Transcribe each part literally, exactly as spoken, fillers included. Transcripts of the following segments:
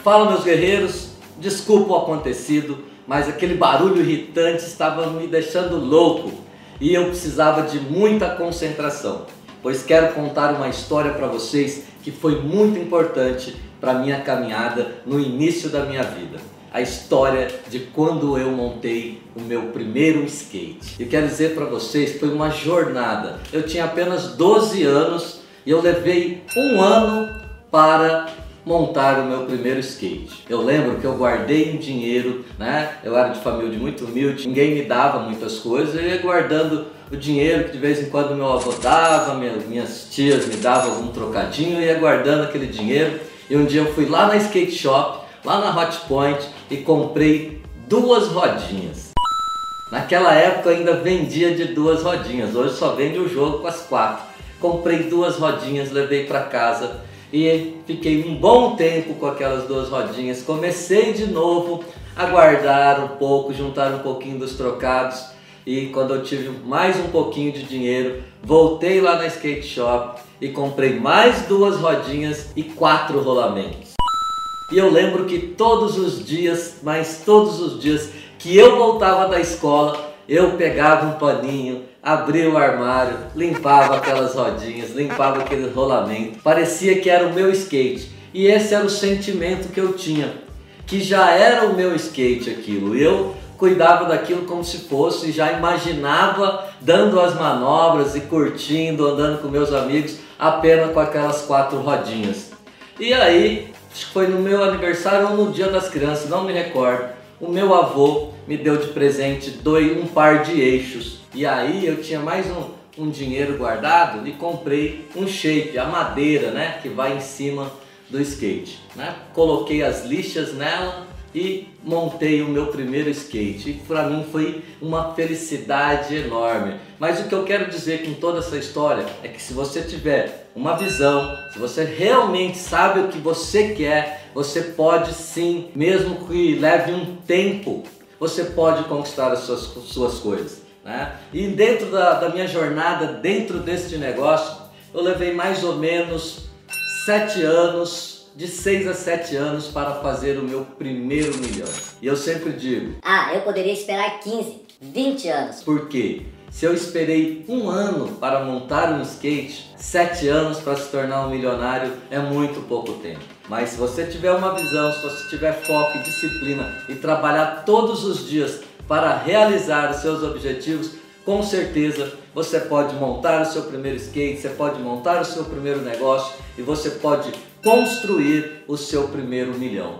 Fala, meus guerreiros, desculpa o acontecido, mas aquele barulho irritante estava me deixando louco e eu precisava de muita concentração, pois quero contar uma história para vocês que foi muito importante para minha caminhada no início da minha vida. A história de quando eu montei o meu primeiro skate. E quero dizer para vocês, foi uma jornada. Eu tinha apenas doze anos e eu levei um ano para montar o meu primeiro skate. Eu lembro que eu guardei um dinheiro, né? Eu era de família muito humilde, ninguém me dava muitas coisas, eu ia guardando o dinheiro que de vez em quando meu avô dava, minhas tias me davam algum trocadinho, eu ia guardando aquele dinheiro. E um dia eu fui lá na skate shop, lá na Hot Point, e comprei duas rodinhas. Naquela época eu ainda vendia de duas rodinhas, hoje só vende o jogo com as quatro. Comprei duas rodinhas, levei para casa e fiquei um bom tempo com aquelas duas rodinhas. Comecei de novo a guardar um pouco, juntar um pouquinho dos trocados, e quando eu tive mais um pouquinho de dinheiro, voltei lá na skate shop e comprei mais duas rodinhas e quatro rolamentos. E eu lembro que todos os dias, mas todos os dias que eu voltava da escola, eu pegava um paninho, abria o armário, limpava aquelas rodinhas, limpava aquele rolamento. Parecia que era o meu skate. E esse era o sentimento que eu tinha, que já era o meu skate aquilo. Eu cuidava daquilo como se fosse, já imaginava dando as manobras e curtindo, andando com meus amigos, apenas com aquelas quatro rodinhas. E aí, acho que foi no meu aniversário ou no dia das crianças, não me recordo, o meu avô me deu de presente dois, um par de eixos. E aí eu tinha mais um, um dinheiro guardado e comprei um shape, a madeira, né, que vai em cima do skate, né? Coloquei as lixas nela e montei o meu primeiro skate. E para mim foi uma felicidade enorme. Mas o que eu quero dizer com toda essa história é que se você tiver uma visão, se você realmente sabe o que você quer, você pode sim, mesmo que leve um tempo, você pode conquistar as suas, suas coisas, né? E dentro da, da minha jornada, dentro deste negócio, eu levei mais ou menos sete anos, de seis a sete anos para fazer o meu primeiro milhão. E eu sempre digo, ah, eu poderia esperar quinze, vinte anos. Por quê? Se eu esperei um ano para montar um skate, sete anos para se tornar um milionário é muito pouco tempo. Mas se você tiver uma visão, se você tiver foco e disciplina e trabalhar todos os dias para realizar os seus objetivos, com certeza você pode montar o seu primeiro skate, você pode montar o seu primeiro negócio e você pode construir o seu primeiro milhão.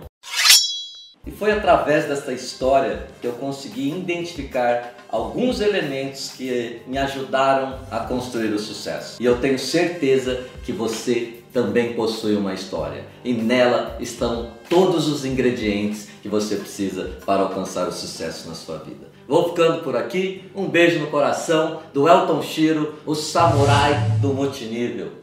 E foi através desta história que eu consegui identificar alguns elementos que me ajudaram a construir o sucesso. E eu tenho certeza que você também possui uma história. E nela estão todos os ingredientes que você precisa para alcançar o sucesso na sua vida. Vou ficando por aqui. Um beijo no coração do Elton Shiro, o samurai do multinível.